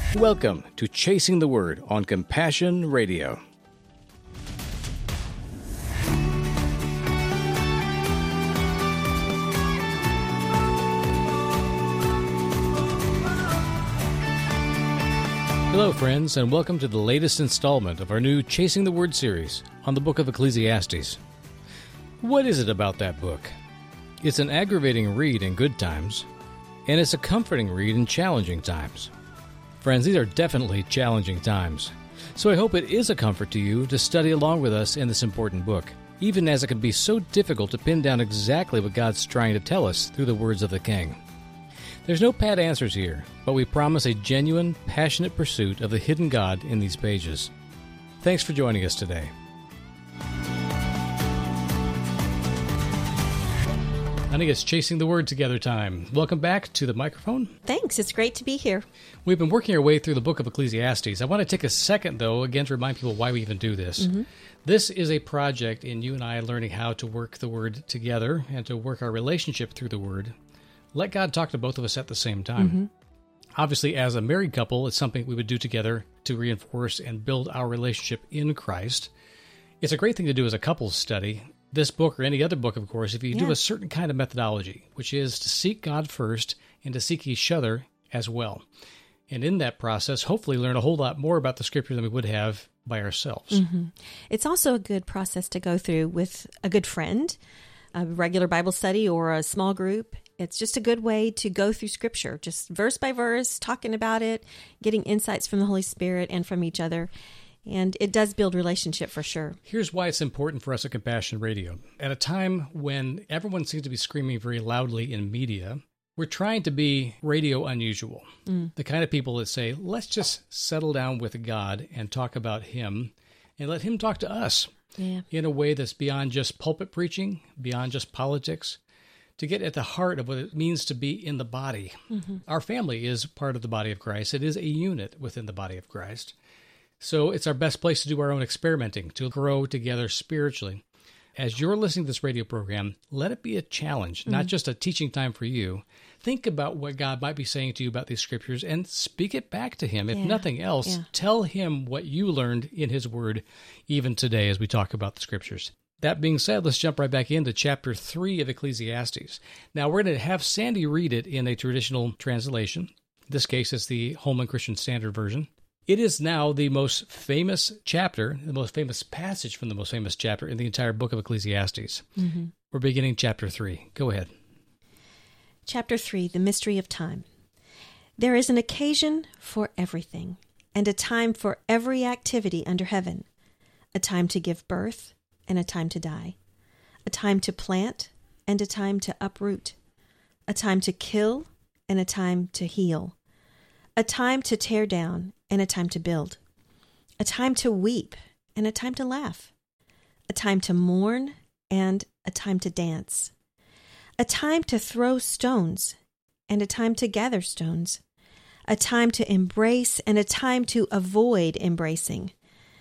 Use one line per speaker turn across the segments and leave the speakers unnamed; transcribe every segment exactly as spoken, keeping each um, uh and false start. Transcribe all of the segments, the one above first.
Welcome to Chasing the Word on Compassion Radio. Hello, friends, and welcome to the latest installment of our new Chasing the Word series on the book of Ecclesiastes. What is it about that book? It's an aggravating read in good times, and it's a comforting read in challenging times. Friends, these are definitely challenging times, so I hope it is a comfort to you to study along with us in this important book, even as it can be so difficult to pin down exactly what God's trying to tell us through the words of the King. There's no pat answers here, but we promise a genuine, passionate pursuit of the hidden God in these pages. Thanks for joining us today. I think it's Chasing the Word Together time. Welcome back to the microphone.
Thanks. It's great to be here.
We've been working our way through the book of Ecclesiastes. I want to take a second, though, again, to remind people why we even do this. Mm-hmm. This is a project in you and I learning how to work the Word together and to work our relationship through the Word. Let God talk to both of us at the same time. Mm-hmm. Obviously, as a married couple, it's something we would do together to reinforce and build our relationship in Christ. It's a great thing to do as a couples study. This book, or any other book, of course, if you yeah. do a certain kind of methodology, which is to seek God first and to seek each other as well. And in that process, hopefully learn a whole lot more about the Scripture than we would have by ourselves.
Mm-hmm. It's also a good process to go through with a good friend, a regular Bible study, or a small group. It's just a good way to go through Scripture, just verse by verse, talking about it, getting insights from the Holy Spirit and from each other. And it does build relationship for sure.
Here's why it's important for us at Compassion Radio. At a time when everyone seems to be screaming very loudly in media, we're trying to be radio unusual. Mm. The kind of people that say, let's just settle down with God and talk about Him and let Him talk to us yeah. in a way that's beyond just pulpit preaching, beyond just politics, to get at the heart of what it means to be in the body. Mm-hmm. Our family is part of the body of Christ. It is a unit within the body of Christ. So it's our best place to do our own experimenting, to grow together spiritually. As you're listening to this radio program, let it be a challenge, mm-hmm. not just a teaching time for you. Think about what God might be saying to you about these Scriptures and speak it back to Him. If yeah. nothing else, yeah. tell Him what you learned in His Word, even today as we talk about the Scriptures. That being said, let's jump right back into chapter three of Ecclesiastes. Now, we're going to have Sandy read it in a traditional translation. In this case, it's the Holman Christian Standard Version. It is now the most famous chapter, the most famous passage from the most famous chapter in the entire book of Ecclesiastes. Mm-hmm. We're beginning chapter three. Go ahead.
Chapter three, the mystery of time. There is an occasion for everything, and a time for every activity under heaven, a time to give birth and a time to die, a time to plant and a time to uproot, a time to kill and a time to heal, a time to tear down and a time to build, a time to weep and a time to laugh, a time to mourn and a time to dance, a time to throw stones and a time to gather stones, a time to embrace and a time to avoid embracing,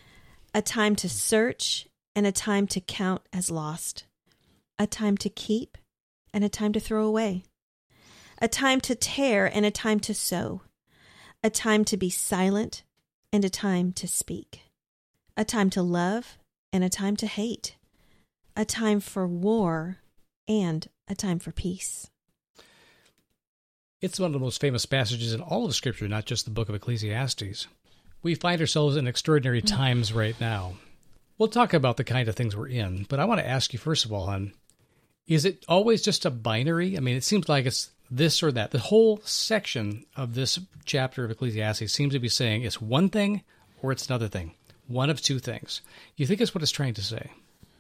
a time to search and a time to count as lost, a time to keep and a time to throw away, a time to tear and a time to sow, a time to be silent and a time to speak, a time to love and a time to hate, a time for war and a time for peace.
It's one of the most famous passages in all of Scripture, not just the book of Ecclesiastes. We find ourselves in extraordinary times right now. We'll talk about the kind of things we're in, but I want to ask you, first of all, hon, is it always just a binary? I mean, it seems like it's this or that. The whole section of this chapter of Ecclesiastes seems to be saying it's one thing or it's another thing. One of two things. You think it's what it's trying to say?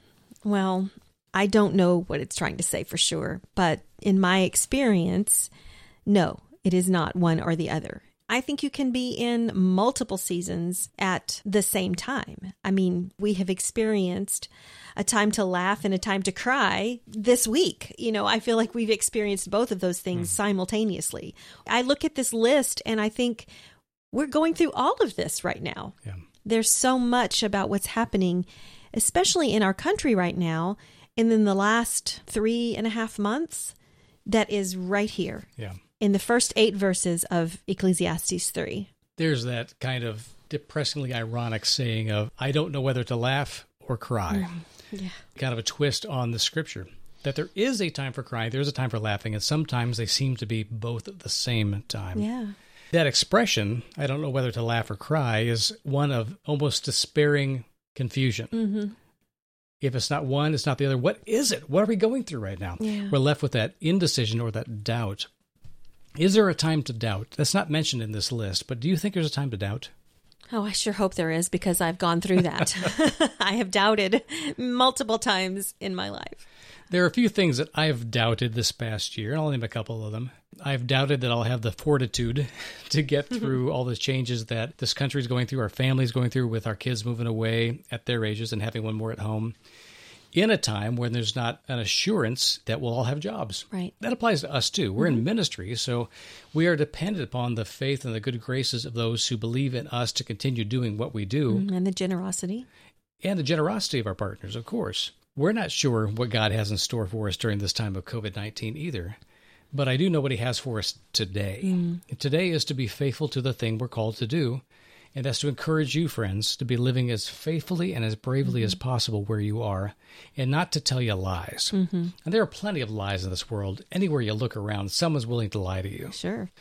Well, I don't know what it's trying to say for sure, but in my experience, no, it is not one or the other. I think you can be in multiple seasons at the same time. I mean, we have experienced a time to laugh and a time to cry this week. You know, I feel like we've experienced both of those things mm. simultaneously. I look at this list and I think we're going through all of this right now. Yeah. There's so much about what's happening, especially in our country right now, and in the last three and a half months, that is right here. Yeah. In the first eight verses of Ecclesiastes three.
There's that kind of depressingly ironic saying of, I don't know whether to laugh or cry.
Mm, yeah.
Kind of a twist on the scripture. That there is a time for crying, there's a time for laughing, and sometimes they seem to be both at the same time.
Yeah.
That expression, I don't know whether to laugh or cry, is one of almost despairing confusion.
Mm-hmm.
If it's not one, it's not the other. What is it? What are we going through right now?
Yeah.
We're left with that indecision or that doubt. Is there a time to doubt? That's not mentioned in this list, but do you think there's a time to doubt?
Oh, I sure hope there is, because I've gone through that. I have doubted multiple times in my life.
There are a few things that I have doubted this past year, and I'll name a couple of them. I've doubted that I'll have the fortitude to get through all the changes that this country is going through, our family's going through, with our kids moving away at their ages and having one more at home, in a time when there's not an assurance that we'll all have jobs.
Right.
That applies to us too. We're mm-hmm. in ministry, so we are dependent upon the faith and the good graces of those who believe in us to continue doing what we do.
Mm-hmm. And the generosity.
And the generosity of our partners, of course. We're not sure what God has in store for us during this time of covid nineteen either, but I do know what he has for us today. Mm. Today is to be faithful to the thing we're called to do, and that's to encourage you, friends, to be living as faithfully and as bravely mm-hmm. as possible where you are, and not to tell you lies. Mm-hmm. And there are plenty of lies in this world. Anywhere you look around, someone's willing to lie to you.
Sure.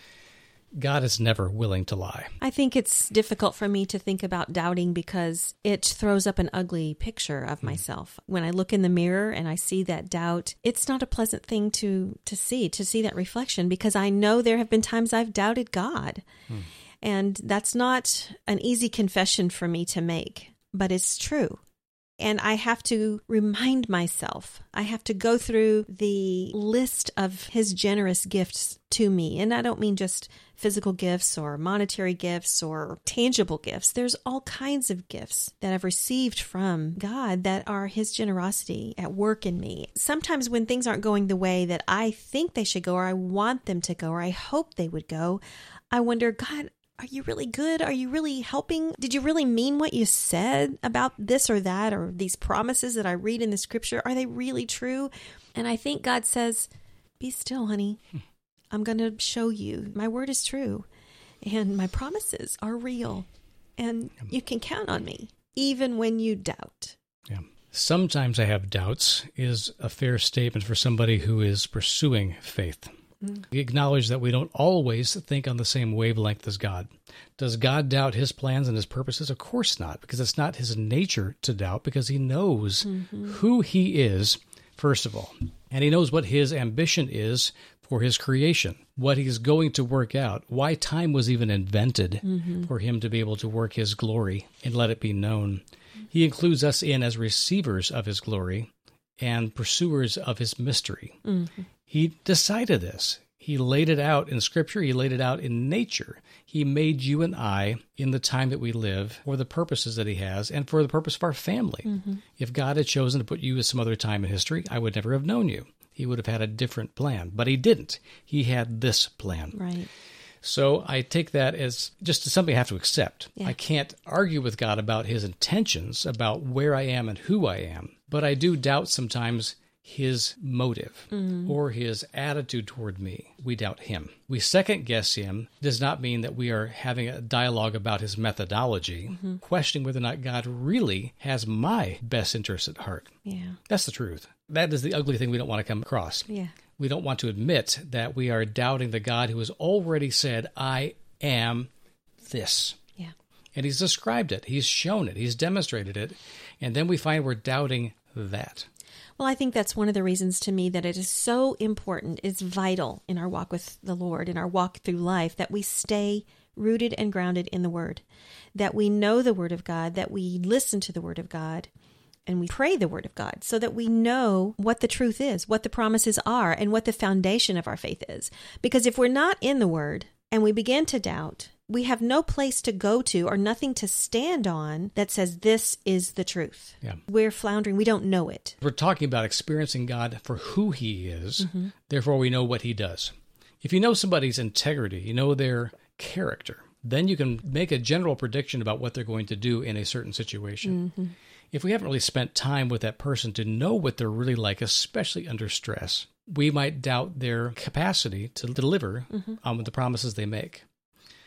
God is never willing to lie.
I think it's difficult for me to think about doubting because it throws up an ugly picture of mm. myself. When I look in the mirror and I see that doubt, it's not a pleasant thing to, to see, to see that reflection, because I know there have been times I've doubted God. Mm. And that's not an easy confession for me to make, but it's true. And I have to remind myself, I have to go through the list of his generous gifts to me. And I don't mean just physical gifts or monetary gifts or tangible gifts. There's all kinds of gifts that I've received from God that are his generosity at work in me. Sometimes when things aren't going the way that I think they should go, or I want them to go, or I hope they would go, I wonder, God, are you really good? Are you really helping? Did you really mean what you said about this or that, or these promises that I read in the scripture? Are they really true? And I think God says, be still, honey. I'm going to show you. My word is true. And my promises are real. And you can count on me, even when you doubt.
Yeah. Sometimes I have doubts is a fair statement for somebody who is pursuing faith. Mm. We acknowledge that we don't always think on the same wavelength as God. Does God doubt his plans and his purposes? Of course not, because it's not his nature to doubt, because he knows mm-hmm. who he is, first of all. And he knows what his ambition is for his creation, what he's going to work out, why time was even invented mm-hmm. for him to be able to work his glory and let it be known. He includes us in as receivers of his glory and pursuers of his mystery. Mm-hmm. He decided this. He laid it out in Scripture. He laid it out in nature. He made you and I in the time that we live for the purposes that he has and for the purpose of our family. Mm-hmm. If God had chosen to put you at some other time in history, I would never have known you. He would have had a different plan, but he didn't. He had this plan.
Right.
So I take that as just something I have to accept. Yeah. I can't argue with God about his intentions, about where I am and who I am, but I do doubt sometimes his motive mm. or his attitude toward me. We doubt him. We second guess him does not mean that we are having a dialogue about his methodology, mm-hmm. questioning whether or not God really has my best interest at heart.
Yeah.
That's the truth. That is the ugly thing we don't want to come across.
Yeah.
We don't want to admit that we are doubting the God who has already said, I am this.
Yeah.
And he's described it. He's shown it. He's demonstrated it. And then we find we're doubting that.
Well, I think that's one of the reasons to me that it is so important, it's vital in our walk with the Lord, in our walk through life, that we stay rooted and grounded in the Word, that we know the Word of God, that we listen to the Word of God, and we pray the Word of God so that we know what the truth is, what the promises are, and what the foundation of our faith is. Because if we're not in the Word and we begin to doubt, we have no place to go to or nothing to stand on that says this is the truth.
Yeah.
We're floundering. We don't know it.
We're talking about experiencing God for who he is. Mm-hmm. Therefore, we know what he does. If you know somebody's integrity, you know their character, then you can make a general prediction about what they're going to do in a certain situation. Mm-hmm. If we haven't really spent time with that person to know what they're really like, especially under stress, we might doubt their capacity to deliver mm-hmm. on the promises they make.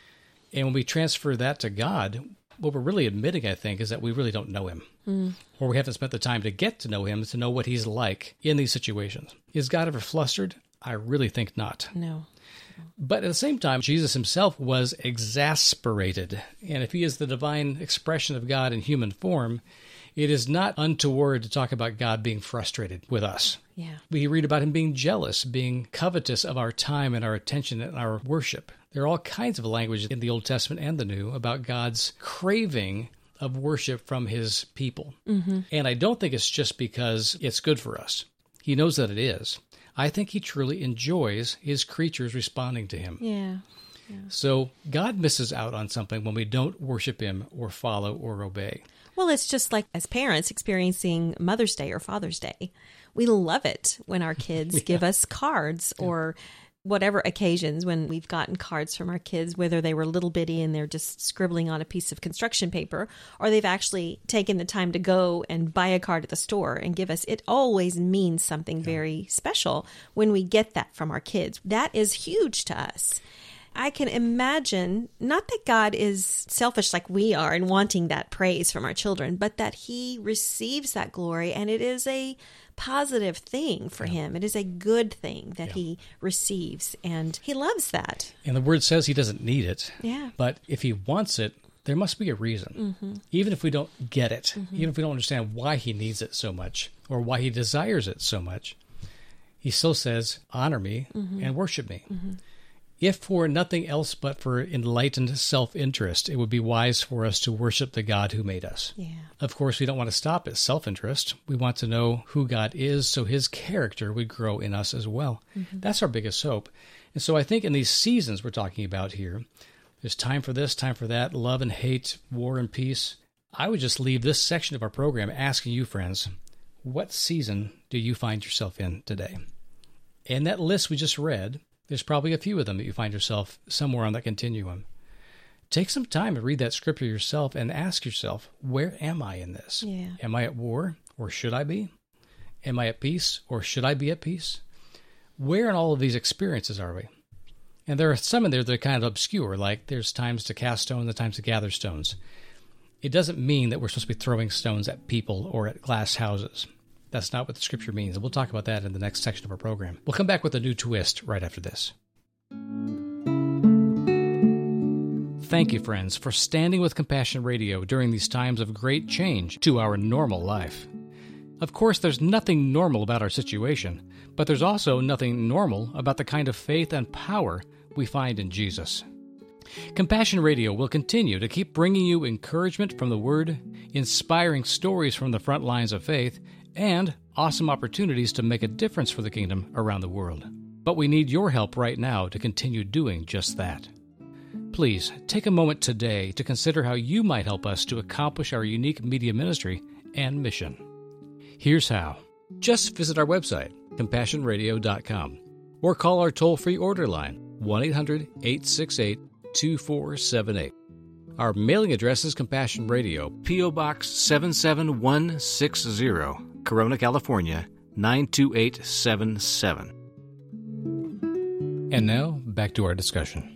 And when we transfer that to God, what we're really admitting, I think, is that we really don't know him. Mm. Or we haven't spent the time to get to know him, to know what he's like in these situations. Is God ever flustered? I really think not.
No.
But at the same time, Jesus himself was exasperated. And if he is the divine expression of God in human form, it is not untoward to talk about God being frustrated with us.
Yeah.
We read about him being jealous, being covetous of our time and our attention and our worship. There are all kinds of language in the Old Testament and the New about God's craving of worship from his people. Mm-hmm. And I don't think it's just because it's good for us. He knows that it is. I think he truly enjoys his creatures responding to him.
Yeah. yeah.
So God misses out on something when we don't worship him or follow or obey.
Well, it's just like as parents experiencing Mother's Day or Father's Day. We love it when our kids yeah. give us cards yeah. or whatever occasions when we've gotten cards from our kids, whether they were little bitty and they're just scribbling on a piece of construction paper, or they've actually taken the time to go and buy a card at the store and give us. It always means something yeah. very special when we get that from our kids. That is huge to us. I can imagine, not that God is selfish like we are in wanting that praise from our children, but that he receives that glory, and it is a positive thing for yeah. him. It is a good thing that yeah. he receives, and he loves that.
And the word says he doesn't need it.
Yeah.
But if he wants it, there must be a reason. Mm-hmm. Even if we don't get it, mm-hmm. even if we don't understand why he needs it so much or why he desires it so much, he still says, honor me mm-hmm. and worship me. Mm-hmm. If for nothing else but for enlightened self-interest, it would be wise for us to worship the God who made us.
Yeah.
Of course, we don't want to stop at self-interest. We want to know who God is so his character would grow in us as well. Mm-hmm. That's our biggest hope. And so I think in these seasons we're talking about here, there's time for this, time for that, love and hate, war and peace. I would just leave this section of our program asking you, friends, what season do you find yourself in today? And that list we just read, there's probably a few of them that you find yourself somewhere on that continuum. Take some time to read that scripture yourself and ask yourself, where am I in this?
Yeah.
Am I at war, or should I be? Am I at peace, or should I be at peace? Where in all of these experiences are we? And there are some in there that are kind of obscure, like there's times to cast stones and times to gather stones. It doesn't mean that we're supposed to be throwing stones at people or at glass houses. That's not what the scripture means, and we'll talk about that in the next section of our program. We'll come back with a new twist right after this. Thank you, friends, for standing with Compassion Radio during these times of great change to our normal life. Of course, there's nothing normal about our situation, but there's also nothing normal about the kind of faith and power we find in Jesus. Compassion Radio will continue to keep bringing you encouragement from the Word, inspiring stories from the front lines of faith, and awesome opportunities to make a difference for the kingdom around the world. But we need your help right now to continue doing just that. Please take a moment today to consider how you might help us to accomplish our unique media ministry and mission. Here's how. Just visit our website, compassion radio dot com, or call our toll-free order line, one eight hundred eight six eight two four seven eight. Our mailing address is Compassion Radio, P O. Box seven seven one six zero, Corona, California, nine two eight seven seven. And now, back to our discussion.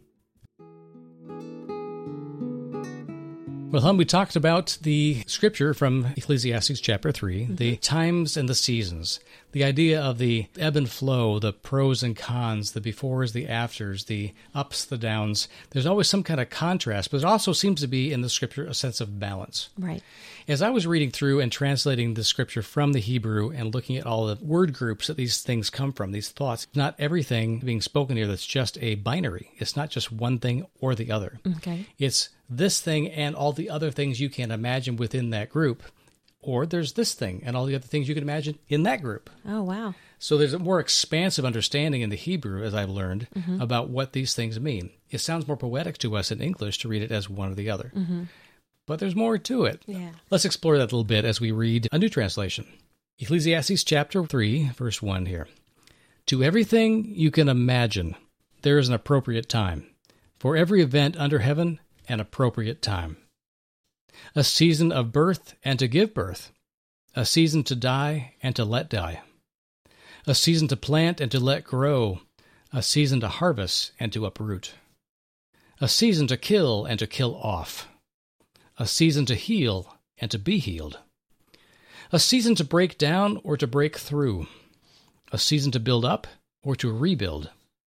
Well, hon, we talked about the scripture from Ecclesiastes chapter three, mm-hmm. the times and the seasons, the idea of the ebb and flow, the pros and cons, the befores, the afters, the ups, the downs. There's always some kind of contrast, but there also seems to be in the scripture a sense of balance.
Right.
As I was reading through and translating the scripture from the Hebrew and looking at all the word groups that these things come from, these thoughts, not everything being spoken here that's just a binary. It's not just one thing or the other.
Okay.
It's this thing and all the other things you can imagine within that group, or there's this thing and all the other things you can imagine in that group.
Oh, wow.
So there's a more expansive understanding in the Hebrew, as I've learned,
mm-hmm.
about what these things mean. It sounds more poetic to us in English to read it as one or the other.
Mm-hmm.
But there's more to it.
Yeah.
Let's explore that a little bit as we read a new translation. Ecclesiastes chapter three, verse one here. To everything you can imagine, there is an appropriate time. For every event under heaven, an appropriate time. A season of birth and to give birth. A season to die and to let die. A season to plant and to let grow. A season to harvest and to uproot. A season to kill and to kill off. A season to heal and to be healed. A season to break down or to break through. A season to build up or to rebuild.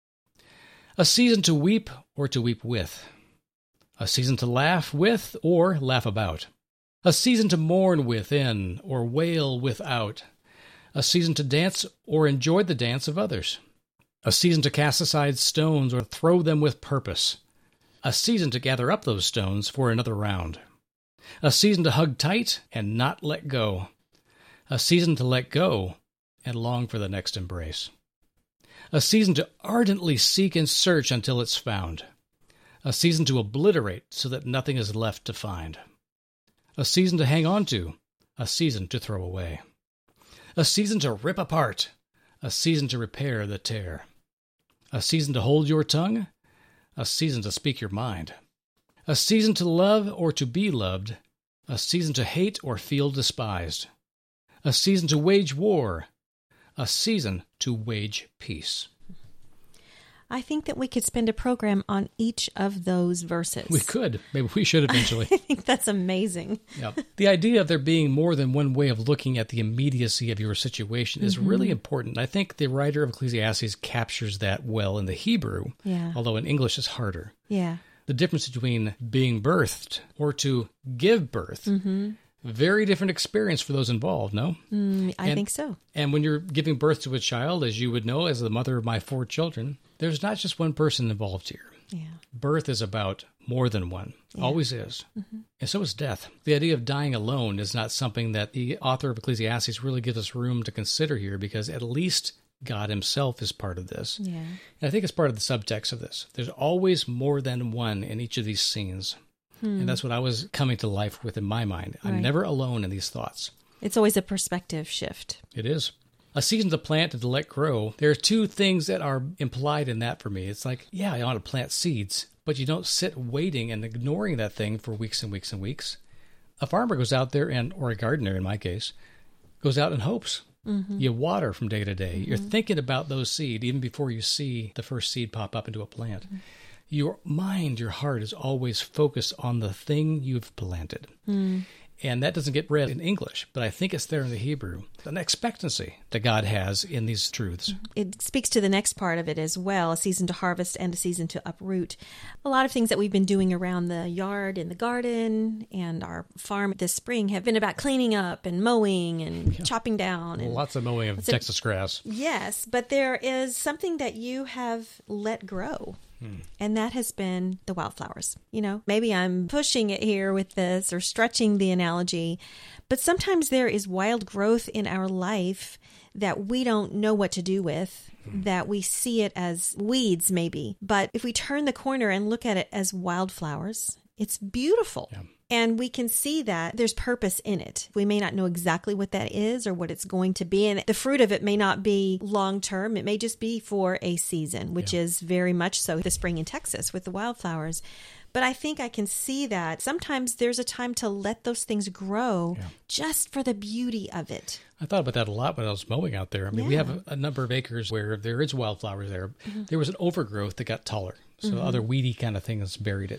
A season to weep or to weep with. A season to laugh with or laugh about. A season to mourn within or wail without. A season to dance or enjoy the dance of others. A season to cast aside stones or throw them with purpose. A season to gather up those stones for another round. A season to hug tight and not let go. A season to let go and long for the next embrace. A season to ardently seek and search until it's found. A season to obliterate so that nothing is left to find. A season to hang on to. A season to throw away. A season to rip apart. A season to repair the tear. A season to hold your tongue. A season to speak your mind. A season to love or to be loved. A season to hate or feel despised. A season to wage war. A season to wage peace.
I think that we could spend a program on each of those verses.
We could. Maybe we should eventually.
I think that's amazing.
Yep. The idea of there being more than one way of looking at the immediacy of your situation is mm-hmm. really important. I think the writer of Ecclesiastes captures that well in the Hebrew,
yeah.
although in English it's harder.
Yeah.
The difference between being birthed or to give birth.
Mm-hmm.
Very different experience for those involved, no?
Mm, I
and,
think so.
And when you're giving birth to a child, as you would know, as the mother of my four children, there's not just one person involved here.
Yeah.
Birth is about more than one. Yeah. Always is. Mm-hmm. And so is death. The idea of dying alone is not something that the author of Ecclesiastes really gives us room to consider here, because at least God himself is part of this.
Yeah.
And I think it's part of the subtext of this. There's always more than one in each of these scenes. Hmm. And that's what I was coming to life with in my mind. I'm
right.
never alone in these thoughts.
It's always a perspective shift.
It is. A season to plant and to let grow. There are two things that are implied in that for me. It's like, yeah, I want to plant seeds, but you don't sit waiting and ignoring that thing for weeks and weeks and weeks. A farmer goes out there, and or a gardener in my case, goes out and hopes. Mm-hmm. You water from day to day. Mm-hmm. You're thinking about those seeds even before you see the first seed pop up into a plant. Mm-hmm. Your mind, your heart is always focused on the thing you've planted. Mm. And that doesn't get read in English, but I think it's there in the Hebrew. An expectancy that God has in these truths.
It speaks to the next part of it as well, a season to harvest and a season to uproot. A lot of things that we've been doing around the yard and the garden and our farm this spring have been about cleaning up and mowing and yeah. chopping down. And
lots of mowing of Texas grass.
Yes, but there is something that you have let grow. And that has been the wildflowers. You know, maybe I'm pushing it here with this or stretching the analogy, but sometimes there is wild growth in our life that we don't know what to do with, that we see it as weeds maybe. But if we turn the corner and look at it as wildflowers, it's beautiful. Yeah. And we can see that there's purpose in it. We may not know exactly what that is or what it's going to be. And the fruit of it may not be long term. It may just be for a season, which yeah. is very much so the spring in Texas with the wildflowers. But I think I can see that sometimes there's a time to let those things grow yeah. just for the beauty of it.
I thought about that a lot when I was mowing out there. I mean, yeah. we have a, a number of acres where there is wildflowers there. Mm-hmm. There was an overgrowth that got taller. So mm-hmm. other weedy kind of things buried it.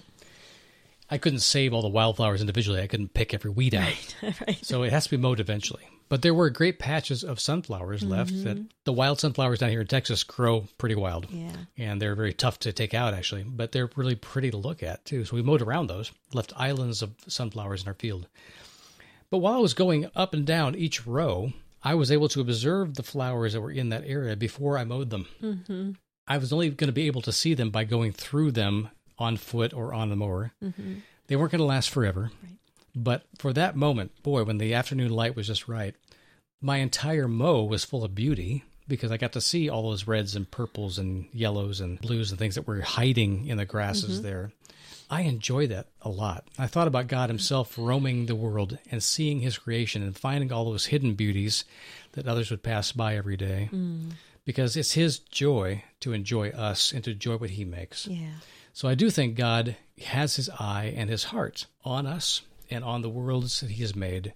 I couldn't save all the wildflowers individually. I couldn't pick every weed out. Right, right. So it has to be mowed eventually. But there were great patches of sunflowers mm-hmm. left. That the wild sunflowers down here in Texas grow pretty wild.
Yeah.
And they're very tough to take out, actually. But they're really pretty to look at, too. So we mowed around those, left islands of sunflowers in our field. But while I was going up and down each row, I was able to observe the flowers that were in that area before I mowed them. Mm-hmm. I was only going to be able to see them by going through them on foot or on the mower. Mm-hmm. They weren't going to last forever. Right. But for that moment, boy, when the afternoon light was just right, my entire mow was full of beauty because I got to see all those reds and purples and yellows and blues and things that were hiding in the grasses mm-hmm. there. I enjoy that a lot. I thought about God himself roaming the world and seeing his creation and finding all those hidden beauties that others would pass by every day. Mm. Because it's his joy to enjoy us and to enjoy what he makes.
Yeah.
So I do think God has his eye and his heart on us and on the worlds that he has made.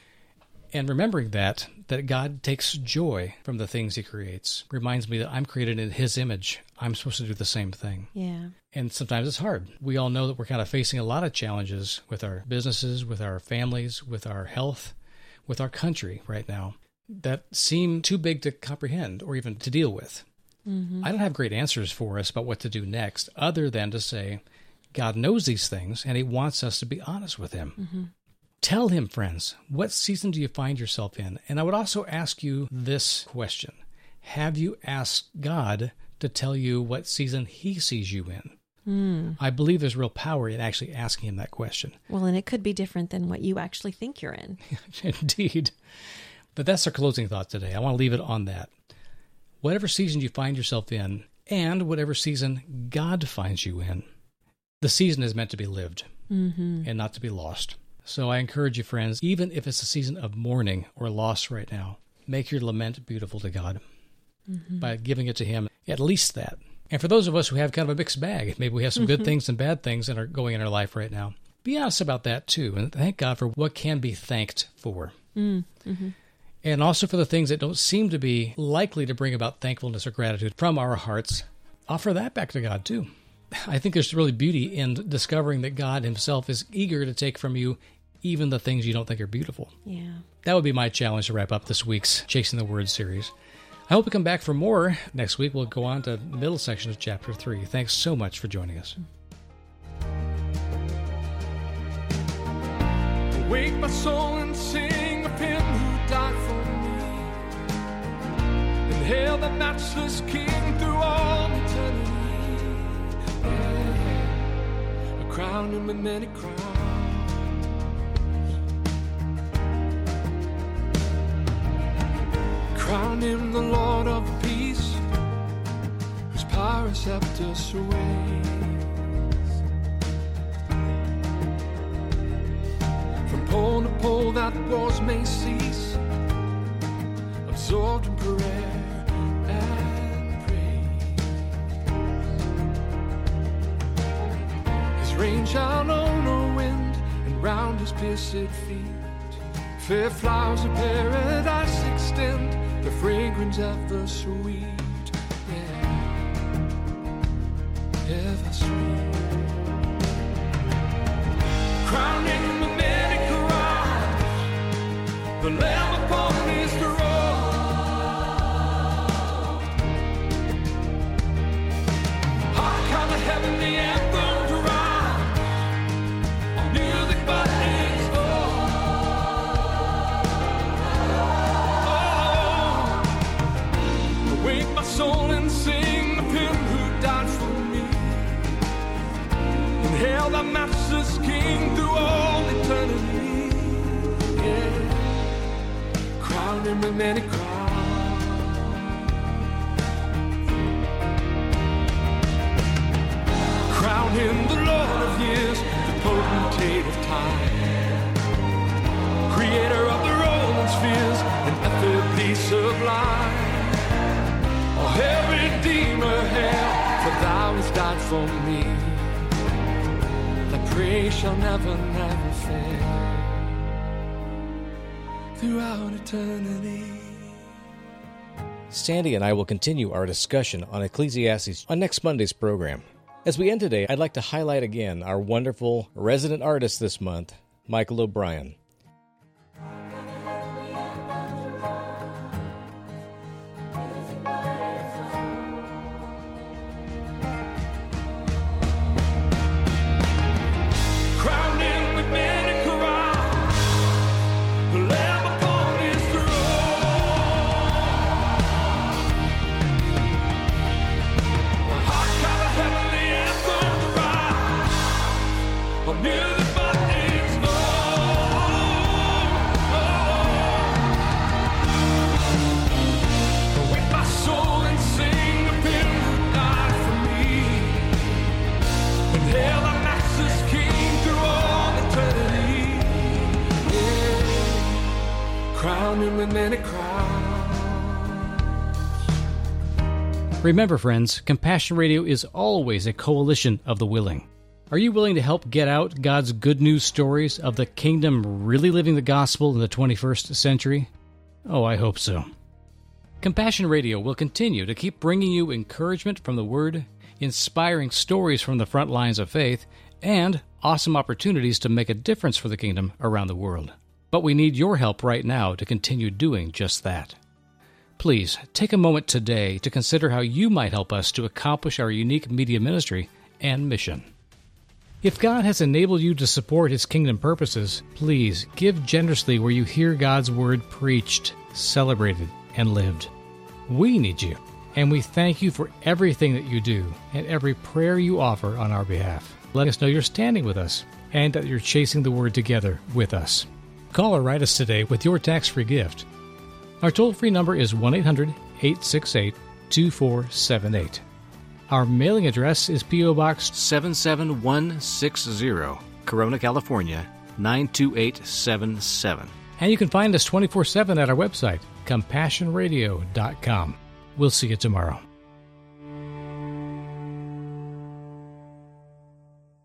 And remembering that, that God takes joy from the things he creates, reminds me that I'm created in his image. I'm supposed to do the same thing.
Yeah.
And sometimes it's hard. We all know that we're kind of facing a lot of challenges with our businesses, with our families, with our health, with our country right now that seem too big to comprehend or even to deal with. Mm-hmm. I don't have great answers for us about what to do next, other than to say, God knows these things, and he wants us to be honest with him. Mm-hmm. Tell him, friends, what season do you find yourself in? And I would also ask you this question. Have you asked God to tell you what season he sees you in? Mm. I believe there's real power in actually asking him that question.
Well, and it could be different than what you actually think you're in.
Indeed. But that's our closing thought today. I want to leave it on that. Whatever season you find yourself in, and whatever season God finds you in, the season is meant to be lived mm-hmm. and not to be lost. So I encourage you, friends, even if it's a season of mourning or loss right now, make your lament beautiful to God mm-hmm. by giving it to him, at least that. And for those of us who have kind of a mixed bag, maybe we have some good mm-hmm. things and bad things that are going in our life right now, be honest about that too, and thank God for what can be thanked for. Mm-hmm. And also for the things that don't seem to be likely to bring about thankfulness or gratitude from our hearts, offer that back to God too. I think there's really beauty in discovering that God himself is eager to take from you even the things you don't think are beautiful.
Yeah.
That would be my challenge to wrap up this week's Chasing the Word series. I hope you come back for more. Next week, we'll go on to the middle section of chapter three. Thanks so much for joining us.
Wake my soul and sing of him who died for me, and hail the matchless King through all eternity. Yeah. I crown him with many crowns, crown him the Lord of peace, whose power scepter sways. From pole to pole that wars may cease, absorbed in prayer and praise. His reign shall know no wind, and round his pierced feet fair flowers of paradise extend, the fragrance ever sweet, yeah, ever sweet. Crowning the many crowns, the Lamb upon his throne. Hark how the heavenly anthem drowns on music but his own. Oh, wake my soul and sing of him who died for me, and hail the matchless King through all eternity. Yeah, crown him with many crowns, crown him the Lord of years, the potentate of time, creator of the rolling spheres, and ineffably sublime. Oh, hail Redeemer, hail, for thou hast died for me. Thy praise shall never, never fail throughout eternity.
Sandy and I will continue our discussion on Ecclesiastes on next Monday's program. As we end today, I'd like to highlight again our wonderful resident artist this month, Michael O'Brien.
Crowned him with many crowns, the Lamb upon his throne. Hark how the heavenly anthem drowns on music but his own. Wake my soul and sing of him who died for me, and hail the matchless King through all eternity. Yeah, crown him with many crowns.
Remember, friends, Compassion Radio is always a coalition of the willing. Are you willing to help get out God's good news stories of the kingdom really living the gospel in the twenty-first century? Oh, I hope so. Compassion Radio will continue to keep bringing you encouragement from the Word, inspiring stories from the front lines of faith, and awesome opportunities to make a difference for the kingdom around the world. But we need your help right now to continue doing just that. Please take a moment today to consider how you might help us to accomplish our unique media ministry and mission. If God has enabled you to support His kingdom purposes, please give generously where you hear God's word preached, celebrated, and lived. We need you, and we thank you for everything that you do and every prayer you offer on our behalf. Let us know you're standing with us and that you're chasing the word together with us. Call or write us today with your tax-free gift. Our toll-free number is one eight hundred, eight six eight, two four seven eight. Our mailing address is P O. Box seven seven one six zero, Corona, California, nine two eight seven seven. And you can find us twenty-four seven at our website, compassion radio dot com. We'll see you tomorrow.